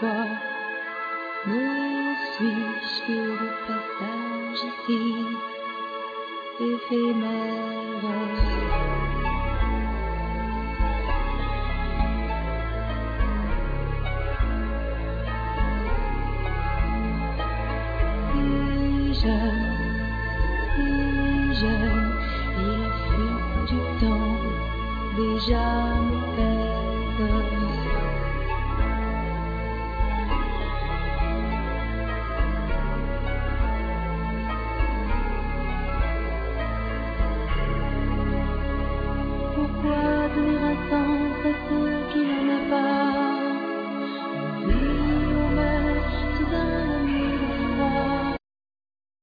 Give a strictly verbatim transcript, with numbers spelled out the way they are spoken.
fois. Ne suis-je que de passage ici, éphémère? Si jeune, si jeune, et la fuite du temps déjà